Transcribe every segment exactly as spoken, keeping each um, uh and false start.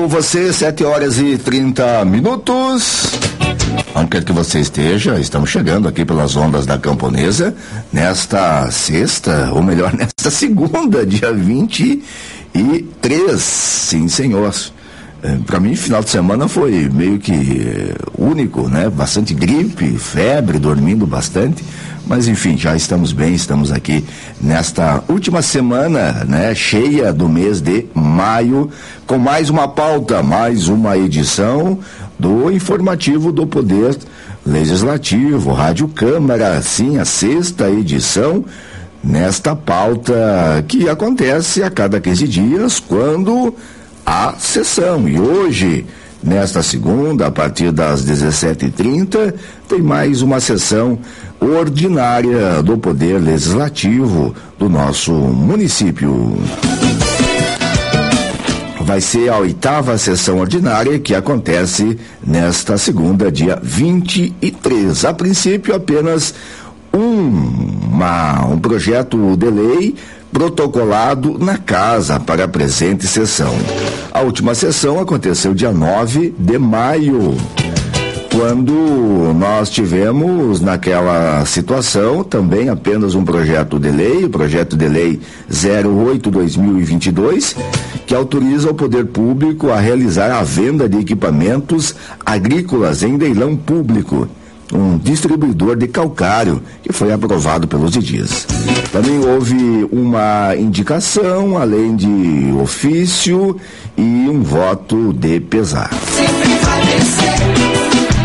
Alô você, sete horas e trinta minutos. Onde quer que você esteja, estamos chegando aqui pelas ondas da Camponesa nesta sexta, ou melhor, nesta segunda, dia vinte e três. Sim, senhor. É, para mim, final de semana foi meio que é, único, né? Bastante gripe, febre, dormindo bastante. Mas enfim, já estamos bem, estamos aqui nesta última semana, né, cheia do mês de maio, com mais uma pauta, mais uma edição do informativo do Poder Legislativo, Rádio Câmara, sim, a sexta edição, nesta pauta que acontece a cada quinze dias, quando há sessão. E hoje, nesta segunda, a partir das dezessete e trinta, tem mais uma sessão ordinária do Poder Legislativo do nosso município. Vai ser a oitava sessão ordinária que acontece nesta segunda, dia vinte e três. A princípio, apenas um, uma, um projeto de lei protocolado na casa para a presente sessão. A última sessão aconteceu dia nove de maio, quando nós tivemos naquela situação também apenas um projeto de lei, o projeto de lei zero oito barra dois mil e vinte e dois, que autoriza o poder público a realizar a venda de equipamentos agrícolas em leilão público, um distribuidor de calcário que foi aprovado pelos dias. Também houve uma indicação, além de ofício e um voto de pesar. Sempre vai vencer.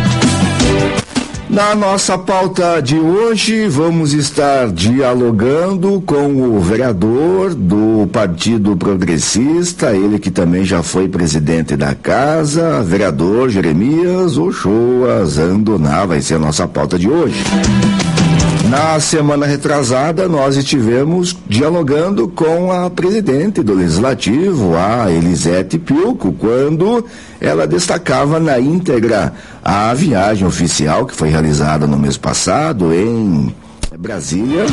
Na nossa pauta de hoje, vamos estar dialogando com o vereador do Partido Progressista, ele que também já foi presidente da casa, vereador Jeremias Ochoa Zandoná, vai ser a nossa pauta de hoje. Na semana retrasada, nós estivemos dialogando com a presidente do Legislativo, a Elisete Pilco, quando ela destacava na íntegra a viagem oficial que foi realizada no mês passado em Brasília.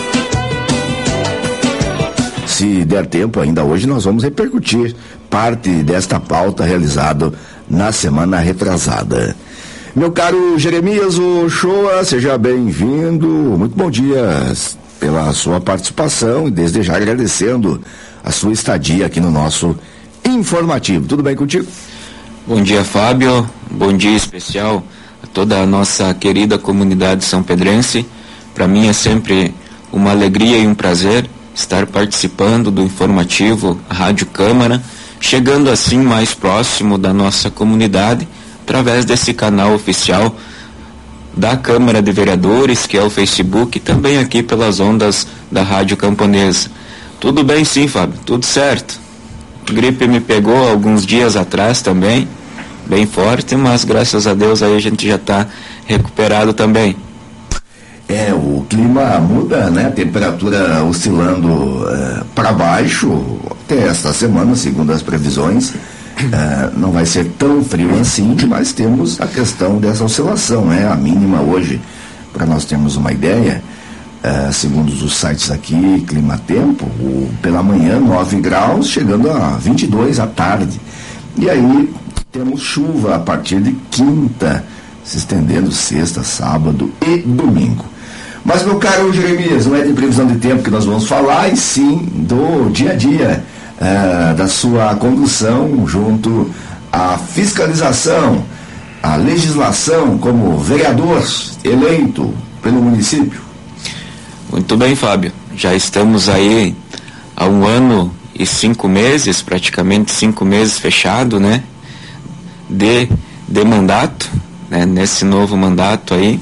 Se der tempo ainda hoje, nós vamos repercutir parte desta pauta realizada na semana retrasada. Meu caro Jeremias Ochoa, seja bem-vindo, muito bom dia pela sua participação e desde já agradecendo a sua estadia aqui no nosso informativo. Tudo bem contigo? Bom dia, Fábio, bom dia especial a toda a nossa querida comunidade são-pedrense. Para mim é sempre uma alegria e um prazer estar participando do informativo Rádio Câmara, chegando assim mais próximo da nossa comunidade, através desse canal oficial da Câmara de Vereadores, que é o Facebook, e também aqui pelas ondas da Rádio Camponesa. Tudo bem sim, Fábio, tudo certo. A gripe me pegou alguns dias atrás também, bem forte, mas graças a Deus aí a gente já está recuperado também. É, o clima muda, né? A temperatura oscilando é, para baixo até esta semana, segundo as previsões. Uh, não vai ser tão frio assim, mas temos a questão dessa oscilação, né? A mínima hoje, para nós termos uma ideia, uh, segundo os sites aqui, Clima Tempo, o, pela manhã nove graus, chegando a vinte e dois à tarde. E aí temos chuva a partir de quinta, se estendendo sexta, sábado e domingo. Mas, meu caro Jeremias, não é de previsão de tempo que nós vamos falar, e sim do dia a dia. Uh, da sua condução junto à fiscalização, à legislação como vereador eleito pelo município. Muito bem, Fábio. Já estamos aí há um ano e cinco meses, praticamente cinco meses fechado, né? De, de mandato, né? Nesse novo mandato aí.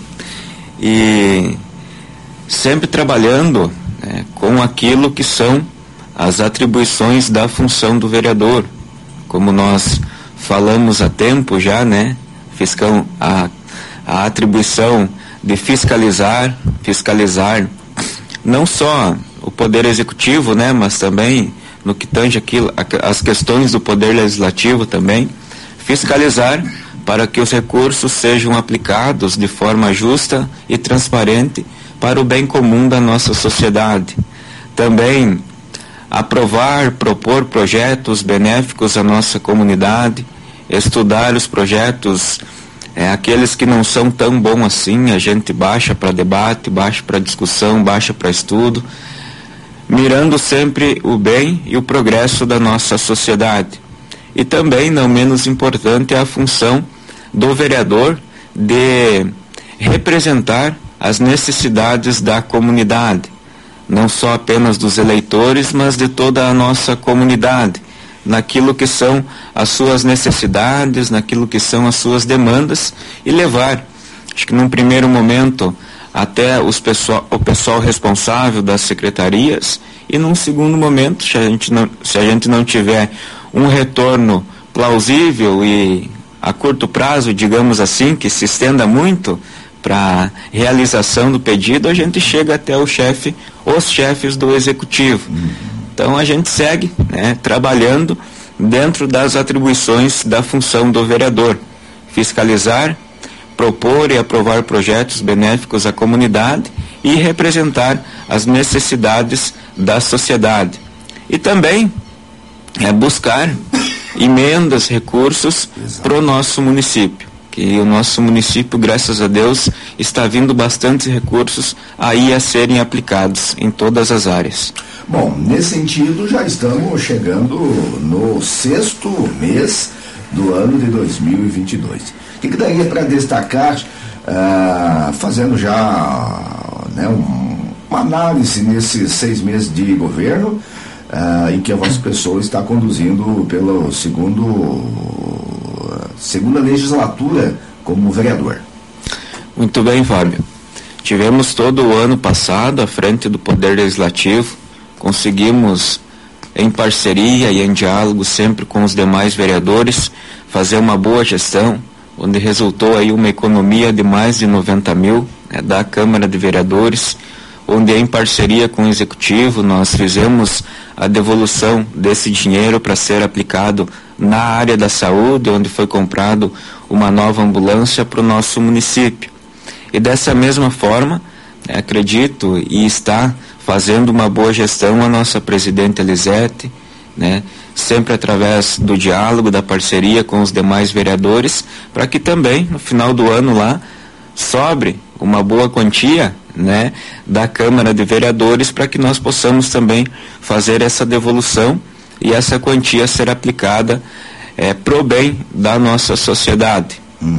E sempre trabalhando, né, com aquilo que são as atribuições da função do vereador, como nós falamos há tempo já, né? Fiscal, a, a atribuição de fiscalizar, fiscalizar não só o poder executivo, né? Mas também no que tange aquilo, as questões do poder legislativo também, fiscalizar para que os recursos sejam aplicados de forma justa e transparente para o bem comum da nossa sociedade. Também aprovar, propor projetos benéficos à nossa comunidade, estudar os projetos, é, aqueles que não são tão bons assim, a gente baixa para debate, baixa para discussão, baixa para estudo, mirando sempre o bem e o progresso da nossa sociedade. E também, não menos importante, é a função do vereador de representar as necessidades da comunidade, não só apenas dos eleitores, mas de toda a nossa comunidade, naquilo que são as suas necessidades, naquilo que são as suas demandas, e levar, acho que num primeiro momento, até os pessoal, o pessoal responsável das secretarias, e num segundo momento, se a gente não, se a gente não tiver um retorno plausível e a curto prazo, digamos assim, que se estenda muito para a realização do pedido, a gente chega até o chefe, os chefes do executivo. Então a gente segue, né, trabalhando dentro das atribuições da função do vereador: fiscalizar, propor e aprovar projetos benéficos à comunidade e representar as necessidades da sociedade. E também é buscar emendas, recursos para o nosso município, que o nosso município, graças a Deus, está vindo bastantes recursos aí a serem aplicados em todas as áreas. Bom, nesse sentido, já estamos chegando no sexto mês do ano de dois mil e vinte e dois. O que, que daria para destacar, uh, fazendo já né, um, uma análise nesses seis meses de governo, uh, em que a vossa pessoa está conduzindo pelo segundo, segunda legislatura como vereador? Muito bem, Fábio. Tivemos todo o ano passado à frente do Poder Legislativo, conseguimos, em parceria e em diálogo sempre com os demais vereadores, fazer uma boa gestão, onde resultou aí uma economia de mais de noventa mil, né, da Câmara de Vereadores, onde em parceria com o Executivo nós fizemos a devolução desse dinheiro para ser aplicado na área da saúde, onde foi comprado uma nova ambulância para o nosso município. E dessa mesma forma, né, acredito e está fazendo uma boa gestão a nossa presidente Elisete, né, sempre através do diálogo, da parceria com os demais vereadores, para que também no final do ano lá sobre uma boa quantia, né, da Câmara de Vereadores, para que nós possamos também fazer essa devolução e essa quantia ser aplicada é, pro bem da nossa sociedade. Hum.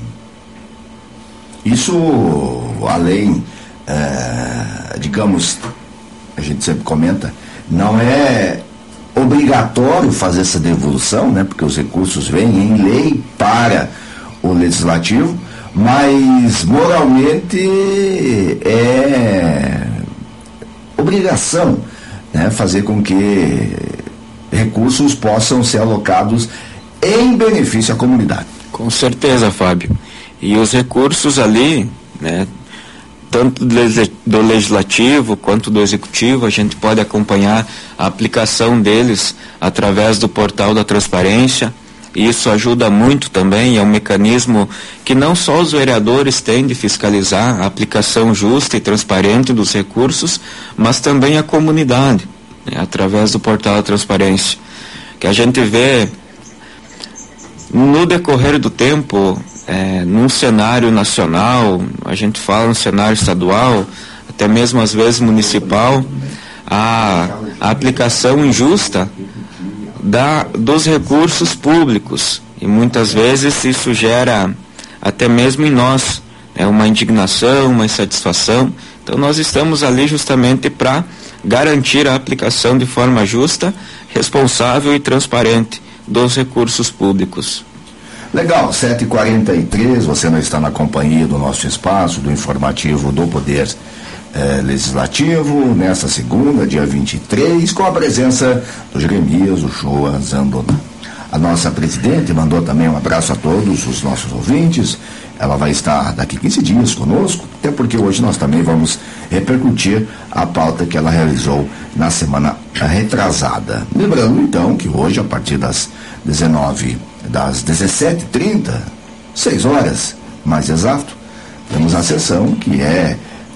Isso além, é, digamos, a gente sempre comenta, não é obrigatório fazer essa devolução, né, porque os recursos vêm em lei para o Legislativo, mas moralmente é obrigação, né, fazer com que recursos possam ser alocados em benefício à comunidade. Com certeza, Fábio. E os recursos ali, né, tanto do Legislativo quanto do Executivo, a gente pode acompanhar a aplicação deles através do portal da transparência. E isso ajuda muito também, é um mecanismo que não só os vereadores têm de fiscalizar a aplicação justa e transparente dos recursos, mas também a comunidade, né, através do portal da transparência. Que a gente vê no decorrer do tempo, é, num cenário nacional, a gente fala no cenário estadual, até mesmo às vezes municipal, a, a aplicação injusta Da, dos recursos públicos, e muitas vezes isso gera até mesmo em nós, né, uma indignação, uma insatisfação. Então nós estamos ali justamente para garantir a aplicação de forma justa, responsável e transparente dos recursos públicos. Legal, sete e quarenta e três, você não está na companhia do nosso espaço, do informativo do Poder Eh, Legislativo, nessa segunda, dia vinte e três, com a presença do Jeremias Uchoa Zandona. A nossa presidente mandou também um abraço a todos os nossos ouvintes. Ela vai estar daqui quinze dias conosco, até porque hoje nós também vamos repercutir a pauta que ela realizou na semana retrasada. Lembrando então que hoje, a partir das dezenove, das dezessete e trinta, seis horas mais exato, temos a sessão que é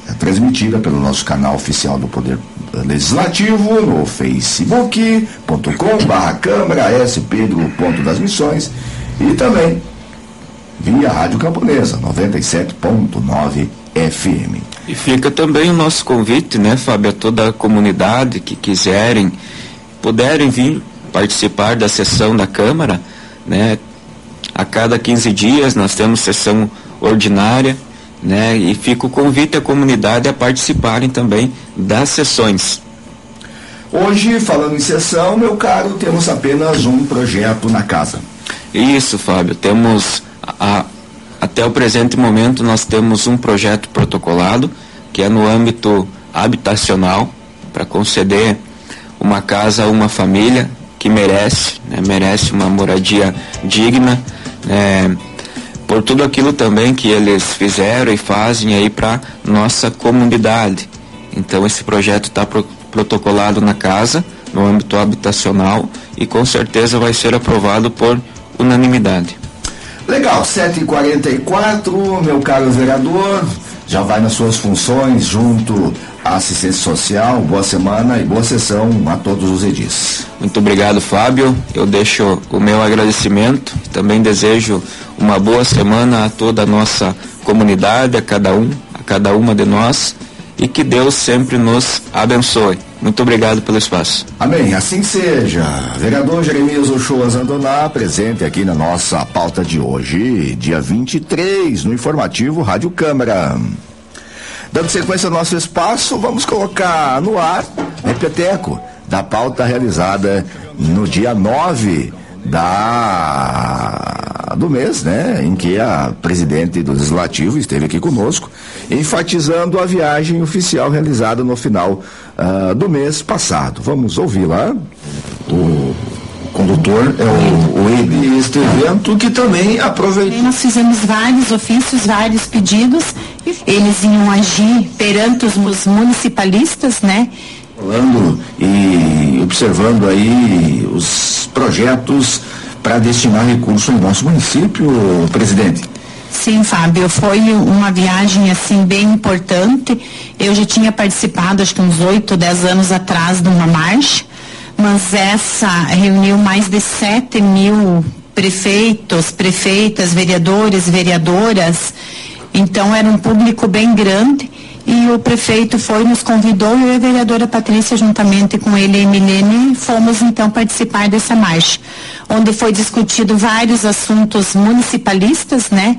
é transmitida pelo nosso canal oficial do Poder Legislativo no facebook ponto com barra câmara S Pedro Ponto das Missões e também via Rádio Camponesa noventa e sete ponto nove F M. E fica também o nosso convite, né, Fábio, a toda a comunidade que quiserem, puderem vir participar da sessão da Câmara, né? A cada quinze dias nós temos sessão ordinária, né? E fica o convite à comunidade a participarem também das sessões. Hoje, falando em sessão, meu caro, temos apenas um projeto na casa. Isso, Fábio, temos a, até o presente momento nós temos um projeto protocolado que é no âmbito habitacional para conceder uma casa a uma família que merece, né, merece uma moradia digna, né, por tudo aquilo também que eles fizeram e fazem aí para nossa comunidade. Então esse projeto está pro, protocolado na casa, no âmbito habitacional, e com certeza vai ser aprovado por unanimidade. Legal, sete e quarenta e quatro, meu caro vereador, já vai nas suas funções junto à assistência social. Boa semana e boa sessão a todos os edis. Muito obrigado, Fábio. Eu deixo o meu agradecimento. Também desejo uma boa semana a toda a nossa comunidade, a cada um, a cada uma de nós, e que Deus sempre nos abençoe. Muito obrigado pelo espaço. Amém, assim seja. Vereador Jeremias Ochoa Zandoná, presente aqui na nossa pauta de hoje, dia vinte e três, no informativo Rádio Câmara. Dando sequência ao nosso espaço, vamos colocar no ar repeteco da pauta realizada no dia nove da, do mês, né, em que a presidente do Legislativo esteve aqui conosco, enfatizando a viagem oficial realizada no final uh, do mês passado. Vamos ouvir lá. O condutor é o, o E B deste evento, que também aproveitou. Nós fizemos vários ofícios, vários pedidos, eles iam agir perante os municipalistas, né? Falando e observando aí os projetos para destinar recursos em nosso município, presidente. Sim, Fábio, foi uma viagem assim bem importante. Eu já tinha participado, acho que uns oito, dez anos atrás, de uma marcha, mas essa reuniu mais de sete mil prefeitos, prefeitas, vereadores, vereadoras. Então era um público bem grande. E o prefeito foi, nos convidou, e eu e a vereadora Patrícia, juntamente com ele e a Emilene, fomos então participar dessa marcha, onde foi discutido vários assuntos municipalistas, né?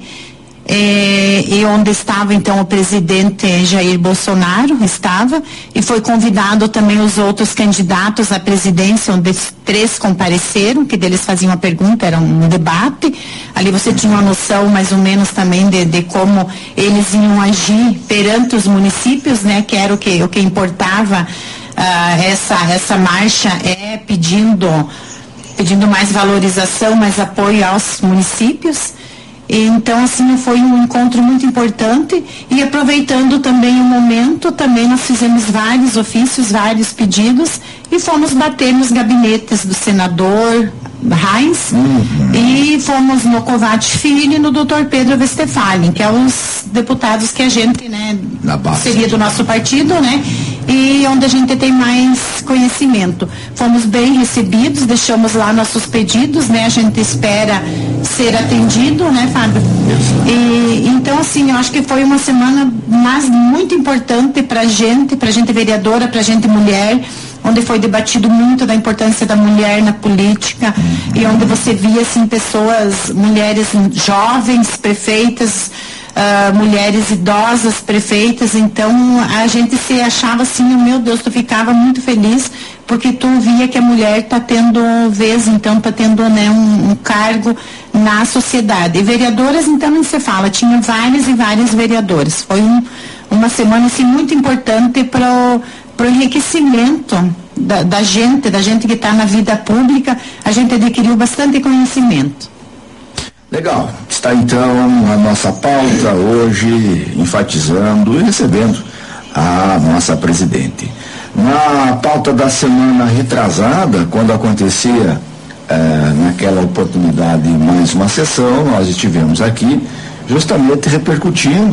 É, e onde estava então o presidente Jair Bolsonaro, estava, e foi convidado também os outros candidatos à presidência, onde três compareceram, que deles faziam uma pergunta, era um debate. Ali você tinha uma noção mais ou menos também de, de como eles iam agir perante os municípios, né, que era o que, o que importava. Uh, essa, essa marcha é pedindo, pedindo mais valorização, mais apoio aos municípios. Então, assim, foi um encontro muito importante, e aproveitando também o momento, também nós fizemos vários ofícios, vários pedidos, e fomos bater nos gabinetes do senador Reins, uhum. E fomos no Covate Filho e no doutor Pedro Westphalen, que é os deputados que a gente, né, seria do nosso partido, né, e onde a gente tem mais conhecimento. Fomos bem recebidos, deixamos lá nossos pedidos, né, a gente espera ser atendido, né, Fábio? E, então, assim, eu acho que foi uma semana mas muito importante pra gente, pra gente vereadora, pra gente mulher, onde foi debatido muito da importância da mulher na política, e onde você via, assim, pessoas, mulheres jovens, prefeitas, uh, mulheres idosas, prefeitas. Então a gente se achava assim, meu Deus, tu ficava muito feliz, porque tu via que a mulher está tendo vez, então está tendo, né, um, um cargo na sociedade. E vereadoras, então, não se fala, tinha várias e várias vereadoras. Foi um, uma semana, assim, muito importante para o enriquecimento da, da gente, da gente que está na vida pública. A gente adquiriu bastante conhecimento. Legal, está então a nossa pauta hoje enfatizando e recebendo a nossa presidente. Na pauta da semana retrasada, quando acontecia eh, naquela oportunidade mais uma sessão, nós estivemos aqui justamente repercutindo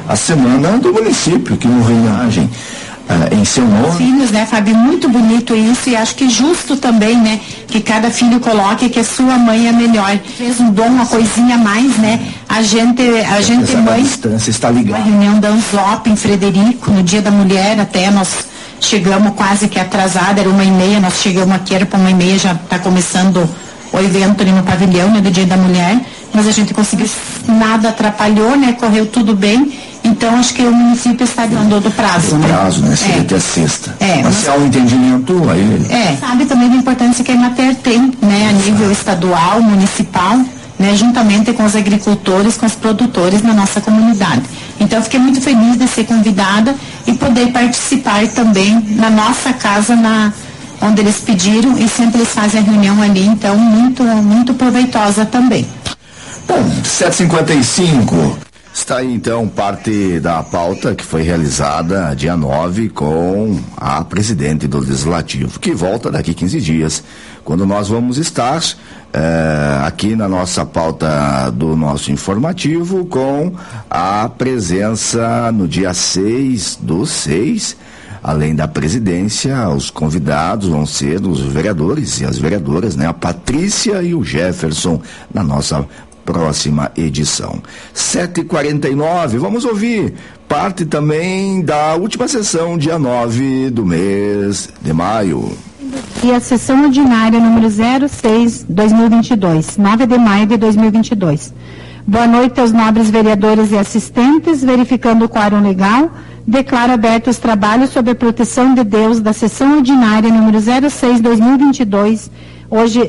a semana do município, que não homenagem uh, em seu nome. Filhos, né, Fábio? Muito bonito isso, e acho que justo também, né, que cada filho coloque que a sua mãe é melhor. Fez um dom, uma coisinha a mais, né? A gente, a gente mãe. A distância está ligada. Uma reunião da Anzop em Frederico, no Dia da Mulher, até nós chegamos quase que atrasada, era uma e meia, nós chegamos aqui, era para uma e meia, já está começando o evento ali no pavilhão, né, do Dia da Mulher, mas a gente conseguiu, nada atrapalhou, né, correu tudo bem, então acho que o município está dando do prazo, o né? prazo, né, seria é. até sexta. É, mas se há um entendimento, aí... É, sabe também da importância que a Emater tem, né, a nível estadual, municipal, né, juntamente com os agricultores, com os produtores na nossa comunidade. Então eu fiquei muito feliz de ser convidada e poder participar também na nossa casa, na, onde eles pediram, e sempre eles fazem a reunião ali, então muito, muito proveitosa também. Bom, sete e cinquenta e cinco. Está aí então parte da pauta que foi realizada dia nove com a presidente do Legislativo, que volta daqui quinze dias, quando nós vamos estar eh, aqui na nossa pauta do nosso informativo com a presença no dia seis do seis, além da presidência, os convidados vão ser os vereadores e as vereadoras, né? A Patrícia e o Jefferson na nossa próxima edição. sete e quarenta e nove, vamos ouvir parte também da última sessão, dia nove do mês de maio. E a sessão ordinária número zero seis, dois mil e vinte e dois, nove de maio de dois mil e vinte e dois. Boa noite aos nobres vereadores e assistentes. Verificando o quórum legal, declaro abertos os trabalhos sob a proteção de Deus da sessão ordinária número zero seis, dois mil e vinte e dois, hoje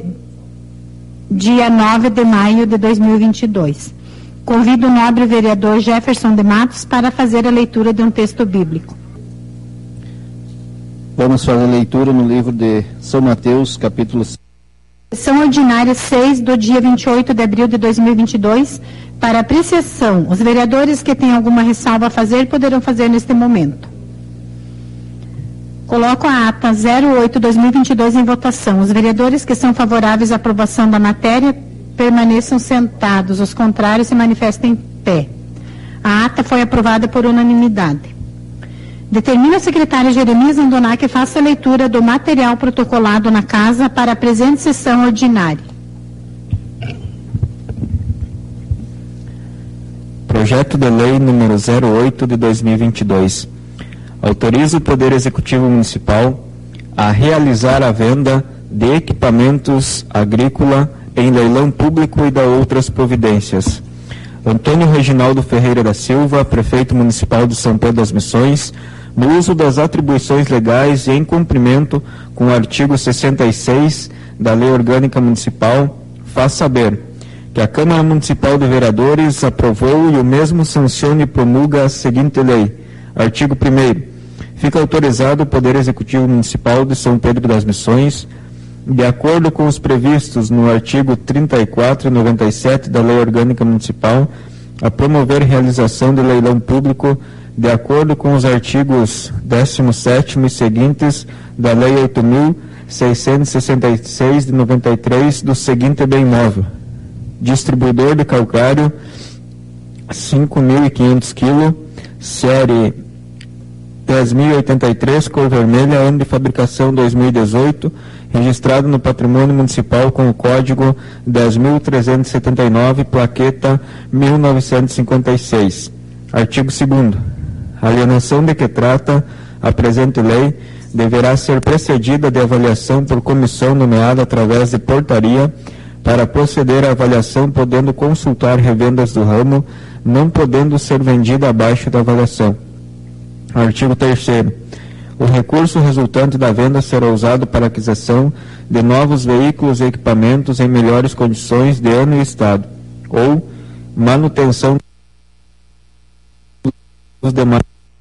dia nove de maio de dois mil e vinte e dois. Convido o nobre vereador Jefferson de Matos para fazer a leitura de um texto bíblico. Vamos fazer a leitura no livro de São Mateus, capítulo seis. Sessão ordinária seis do dia vinte e oito de abril de dois mil e vinte e dois, para apreciação. Os vereadores que têm alguma ressalva a fazer poderão fazer neste momento. Coloco a ata zero oito, dois mil e vinte e dois em votação. Os vereadores que são favoráveis à aprovação da matéria permaneçam sentados. Os contrários se manifestem em pé. A ata foi aprovada por unanimidade. Determina o secretário Jeremias Andoná que faça a leitura do material protocolado na casa para a presente sessão ordinária. Projeto de Lei número zero oito de dois mil e vinte e dois. Autoriza o Poder Executivo Municipal a realizar a venda de equipamentos agrícola em leilão público e da outras providências. Antônio Reginaldo Ferreira da Silva, Prefeito Municipal de São Pedro das Missões, no uso das atribuições legais e em cumprimento com o artigo sessenta e seis da Lei Orgânica Municipal, faz saber que a Câmara Municipal de Vereadores aprovou e o mesmo sanciona e promulga a seguinte lei. Artigo primeiro. Fica autorizado o Poder Executivo Municipal de São Pedro das Missões, de acordo com os previstos no artigo trinta e quatro e noventa e sete da Lei Orgânica Municipal, a promover realização de leilão público de acordo com os artigos décimo sétimo e seguintes da Lei oito mil seiscentos e sessenta e seis de noventa e três do seguinte bem imóvel: distribuidor de calcário cinco mil e quinhentos quilos, série dez mil e oitenta e três, cor vermelha, ano de fabricação dois mil e dezoito, registrado no Patrimônio Municipal com o código dez mil trezentos e setenta e nove, plaqueta mil novecentos e cinquenta e seis. Artigo segundo. A alienação de que trata a presente lei deverá ser precedida de avaliação por comissão nomeada através de portaria. Para proceder à avaliação, podendo consultar revendas do ramo, não podendo ser vendida abaixo da avaliação. Artigo terceiro. O recurso resultante da venda será usado para aquisição de novos veículos e equipamentos em melhores condições de ano e estado, ou manutenção dos demais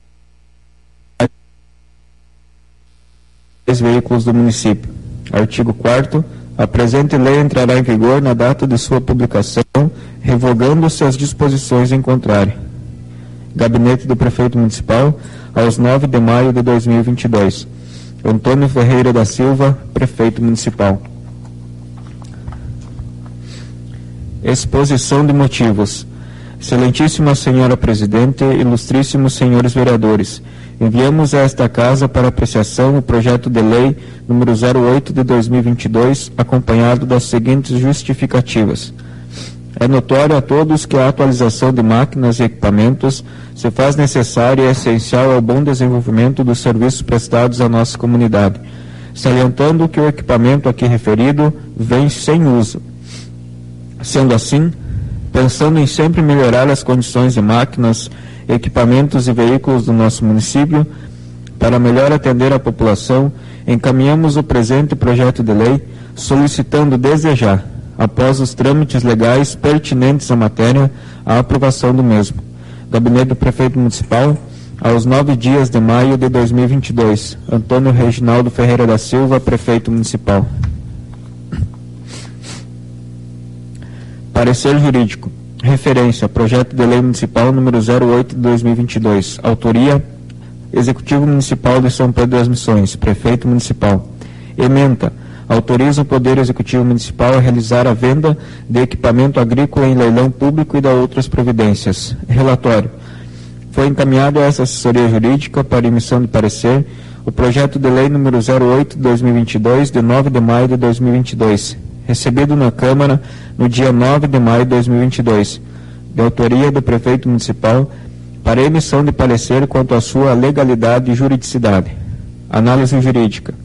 veículos do município. Artigo quarto. A presente lei entrará em vigor na data de sua publicação, revogando-se as disposições em contrário. Gabinete do Prefeito Municipal, aos nove de maio de dois mil e vinte e dois. Antônio Ferreira da Silva, Prefeito Municipal. Exposição de motivos. Excelentíssima Senhora Presidente, ilustríssimos senhores vereadores, enviamos a esta Casa para apreciação o projeto de lei número zero oito de dois mil e vinte e dois, acompanhado das seguintes justificativas. É notório a todos que a atualização de máquinas e equipamentos se faz necessária e essencial ao bom desenvolvimento dos serviços prestados à nossa comunidade, salientando que o equipamento aqui referido vem sem uso. Sendo assim, pensando em sempre melhorar as condições de máquinas, equipamentos e veículos do nosso município, para melhor atender a população, encaminhamos o presente projeto de lei, solicitando desde já, após os trâmites legais pertinentes à matéria, a aprovação do mesmo. Gabinete do Prefeito Municipal, aos nove dias de maio de dois mil e vinte e dois, Antônio Reginaldo Ferreira da Silva, Prefeito Municipal. Parecer jurídico. Referência, projeto de lei municipal número zero oito de dois mil e vinte e dois. Autoria, Executivo Municipal de São Pedro das Missões, Prefeito Municipal. Ementa, autoriza o Poder Executivo Municipal a realizar a venda de equipamento agrícola em leilão público e da outras providências. Relatório. Foi encaminhado a essa assessoria jurídica para emissão de parecer o projeto de lei número zero oito de dois mil e vinte e dois, de nove de maio de dois mil e vinte e dois, recebido na Câmara no dia nove de maio de dois mil e vinte e dois, de autoria do Prefeito Municipal, para emissão de parecer quanto à sua legalidade e juridicidade. Análise jurídica.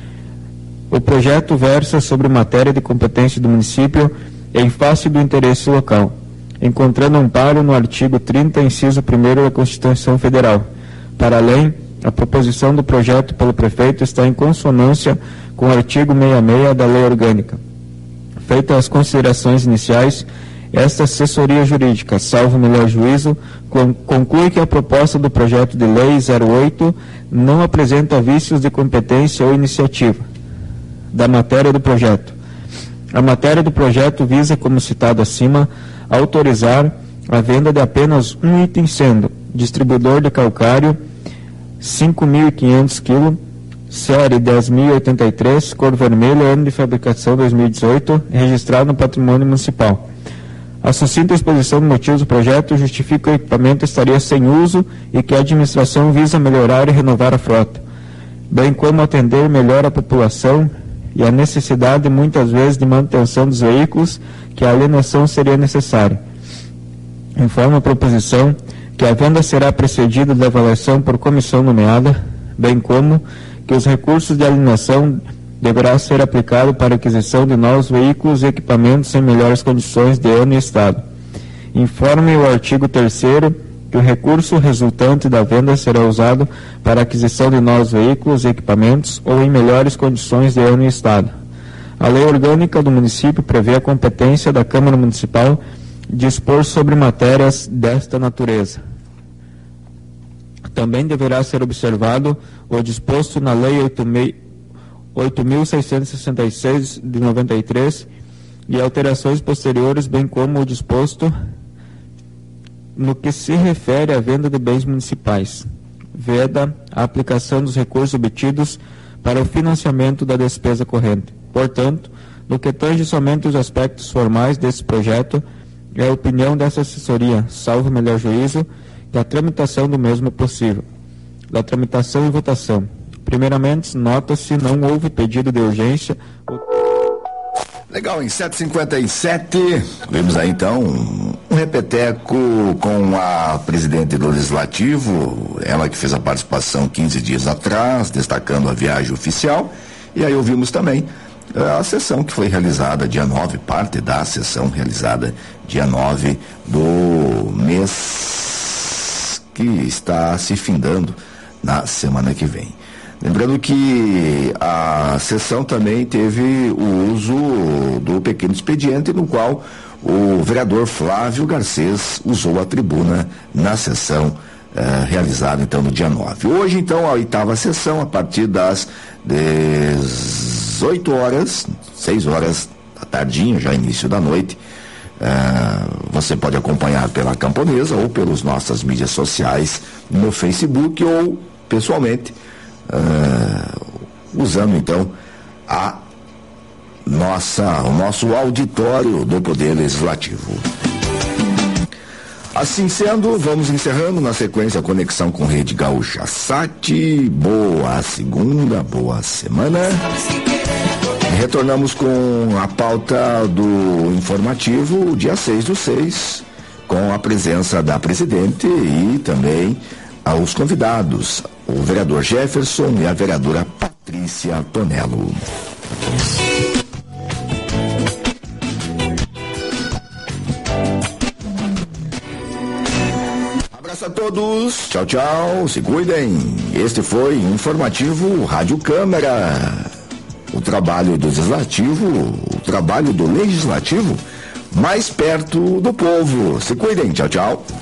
O projeto versa sobre matéria de competência do município em face do interesse local, encontrando amparo no artigo trinta, inciso primeiro da Constituição Federal. Para além, a proposição do projeto pelo prefeito está em consonância com o artigo sessenta e seis da Lei Orgânica. Feitas as considerações iniciais, esta assessoria jurídica, salvo melhor juízo, conclui que a proposta do projeto de lei zero oito não apresenta vícios de competência ou iniciativa. Da matéria do projeto. A matéria do projeto visa, como citado acima, autorizar a venda de apenas um item, sendo distribuidor de calcário cinco mil e quinhentos quilos, série dez mil e oitenta e três, cor vermelha, ano de fabricação dois mil e dezoito, registrado no Patrimônio Municipal. A sucinta exposição de motivos do projeto justifica que o equipamento estaria sem uso e que a administração visa melhorar e renovar a frota, bem como atender melhor a população e a necessidade, muitas vezes, de manutenção dos veículos, que a alienação seria necessária. Informa a proposição que a venda será precedida da avaliação por comissão nomeada, bem como que os recursos de alienação deverá ser aplicado para a aquisição de novos veículos e equipamentos em melhores condições de ano e estado. Informe o artigo terceiro que o recurso resultante da venda será usado para a aquisição de novos veículos e equipamentos ou em melhores condições de ano e estado. A Lei Orgânica do município prevê a competência da Câmara Municipal de dispor sobre matérias desta natureza. Também deverá ser observado o disposto na Lei oito mil seiscentos e sessenta e seis de noventa e três e alterações posteriores, bem como o disposto no que se refere à venda de bens municipais. Veda a aplicação dos recursos obtidos para o financiamento da despesa corrente. Portanto, no que tange somente os aspectos formais desse projeto, é a opinião dessa assessoria, salvo melhor juízo, que a tramitação do mesmo é possível. Da tramitação e votação. Primeiramente, nota-se não houve pedido de urgência. Legal, em sete e cinquenta e sete, vimos aí então um repeteco com a presidente do Legislativo, ela que fez a participação quinze dias atrás, destacando a viagem oficial, e aí ouvimos também a sessão que foi realizada dia nove, parte da sessão realizada dia nove do mês que está se findando na semana que vem. Lembrando que a sessão também teve o uso do pequeno expediente, no qual o vereador Flávio Garcês usou a tribuna na sessão eh, realizada então no dia nove. Hoje então a oitava sessão, a partir das dezoito horas, seis horas da tardinha, já início da noite. Uh, você pode acompanhar pela Camponesa ou pelas nossas mídias sociais no Facebook ou pessoalmente uh, usando então a nossa, o nosso auditório do Poder Legislativo. Assim sendo, vamos encerrando na sequência a conexão com Rede Gaúcha Sat. Boa segunda, boa semana. E retornamos com a pauta do informativo, dia seis do seis, com a presença da presidente e também aos convidados, o vereador Jefferson e a vereadora Patrícia Tonello. A todos, tchau, tchau, se cuidem. Este foi o informativo Rádio Câmara. O trabalho do legislativo, o trabalho do legislativo mais perto do povo. Se cuidem, tchau, tchau.